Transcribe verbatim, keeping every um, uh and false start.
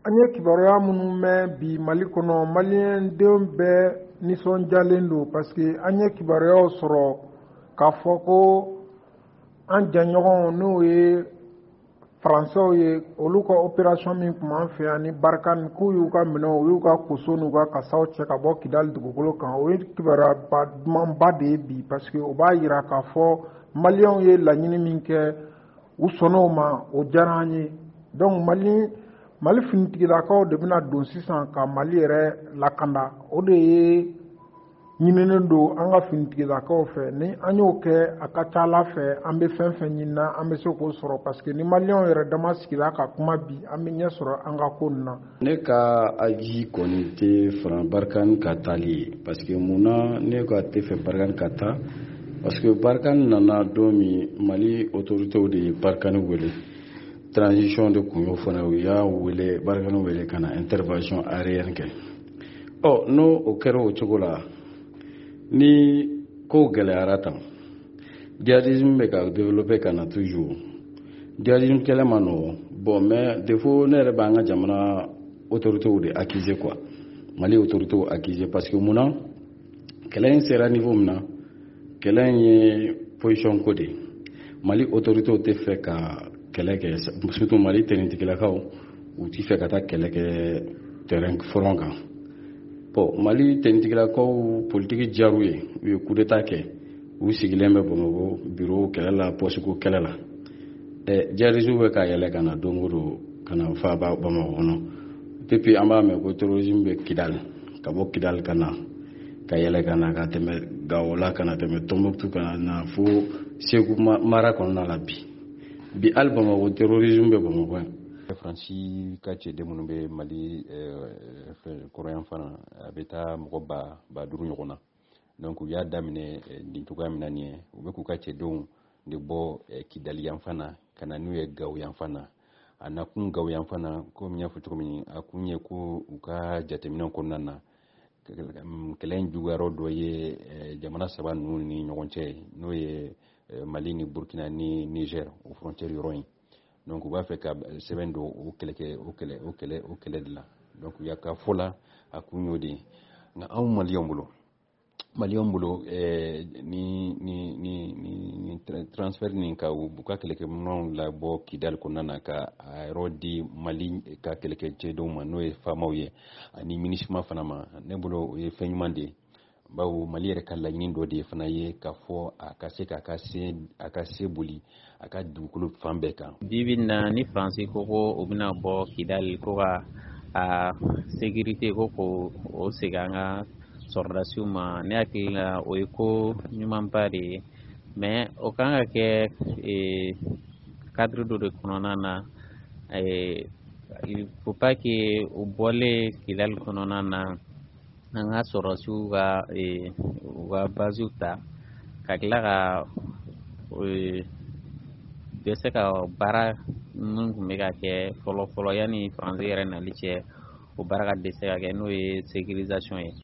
An ye kibaruya minnu mɛn bi Mali kɔnɔ maliyɛndenw bɛɛ nisɔndiyalen don parce que an ye kibaruyaw sɔrɔ k'a fɔ ko an jɛɲɔgɔnw n'o ye Faransɛw ye olu ka opération min tun b'an fɛ yan ni Barkhane k'u y'u ka minɛnw u y'u ka koso n'u ka kasaw cɛ ka bɔ Kidali dugukolo kan o ye kibaruyaba dumanba de ye bi parce que o b'a jira k'a fɔ maliyɛnw ye laɲini min kɛ u sɔnn'o ma o diyara an ye donc Mali Mali finitigilakaw de bɛna don sisan ka Mali yɛrɛ lakanda o de ye ɲininen don an ka finitigilakaw fɛ ni an y'o kɛ a ka ca Ala fɛ an bɛ fɛn fɛn ɲinina an bɛ se k'o sɔrɔ parce que ni maliyɛnw yɛrɛ dama sigila ka kuma bi an bɛ ɲɛ sɔrɔ an ka ko nin na. Ne ka aji kɔni tɛ Fran Barkhane ka taali ye parce que munna ne ka tɛ fɛ Barkhane ka taa parce que Barkhane nana don min Mali autorités de ye Barkhane wele transition de kun y'o fana u y'a wele Barkhane wele ka na intervention aérienne kɛ ɔ n'o o kɛra o cogo la ni ko gɛlɛyara tan djihadisme bɛ ka développer ka na toujours djihadisme kɛlɛ ma nɔgɔn bon mais des fois ne yɛrɛ b'an ka jamana autorités de accuser quoi Mali autorités accuser parce que munna kɛlɛ in sera niveau min na kɛlɛ in ye position ko de Mali autorités tɛ fɛ ka kɛlɛ kɛ surtout Mali tɛnitigilakaw u tɛ fɛ ka taa kɛlɛ kɛ terrain front kan bon Mali tɛnitigilakaw politique diyar'u ye u ye coup d'état kɛ u sigilen bɛ Bamakɔ bureau kɛlɛ la poste ko kɛlɛ la ɛ djihadistes bɛ ka yɛlɛ ka na don o don ka na fa Bamakɔ kɔnɔ depuis an b'a mɛn ko terrorisme bɛ Kidali ka bɔ Kidali ka na ka yɛlɛ ka na ka tɛmɛ Gao la ka na tɛmɛ Tombouctou ka na fo Segu mara kɔnɔna la bi bi hali Bamakɔ terrorisme bɛ Bamakɔ yan. Faransi ka cɛden minnu bɛ Mali kɔrɔyan fana a bɛ taa mɔgɔ ba ba duuru ɲɔgɔn na donc u y'a daminɛ nin cogoya min na nin ye u bɛ k'u ka cɛdenw de bɔ Kidali yan fana ka na n'u ye Gao yan fana a nakun Gao yan fana komi n y'a fɔ cogo min a kun ye ko u ka jateminɛw kɔnɔna na kɛlɛ in juguyarɔ dɔ ye jamana saba ninnu ni ɲɔgɔn cɛ n'o ye Mali ni Burkina ni Niger o frontière yɔrɔ in donc u b'a fɛ ka sɛbɛn don o kɛlɛ kɛ o kɛlɛ o kɛlɛ o kɛlɛ de la donc u y'a ka fɔ la a kun y'o de ye nka anw maliyɛnw bolo maliyɛnw bolo ni ni ni ni transfert nin ka u ka kɛlɛkɛminɛnw labɔ Kidali kɔnɔna na ka a yɔrɔ di Mali ka kɛlɛkɛcɛdenw ma n'o ye faamaw ye ani MINUSMA fana ma ne bolo o ye fɛn ɲuman de ye bawo Mali yɛrɛ ka laɲini dɔ de fana ye k'a fɔ a ka se k'a ka se a ka se boli a ka dugukolo fan bɛɛ kan. Bibi na ni Faransi ko ko o bɛna bɔ Kidali ko ka a sécurité ko ko o segin an ka sɔrɔdasiw ma ne hakili la o ye ko ɲumanba de ye mais o kan ka kɛ cadre dɔ de kɔnɔna na il faut pas que o bɔlen Kidali kɔnɔna na an ka sɔrɔdasiw ka u ka basiw ta ka tila ka dɛsɛ ka baara minnu tun bɛ ka kɛ fɔlɔ fɔlɔ yanni Faransi yɛrɛ nali cɛ o baara ka dɛsɛ ka kɛ n'o ye sécurisation ye.